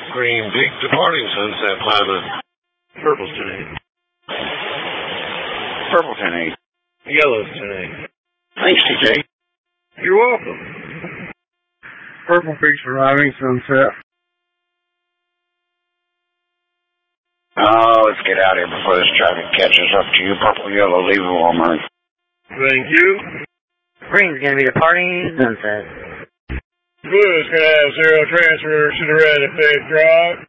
Green Peak departing Sunset Plaza. Purple's 10-8. Purple 10-8. Yellow's 10-8. Thanks, TJ. You're welcome. Purple Peak's arriving Sunset. Oh, let's get out of here before this traffic catches up to you. Purple, yellow, leave the Walmart. Thank you. Green's going to be departing Sunset. Blue's going to have 0 transfers to the red at Faith Drive.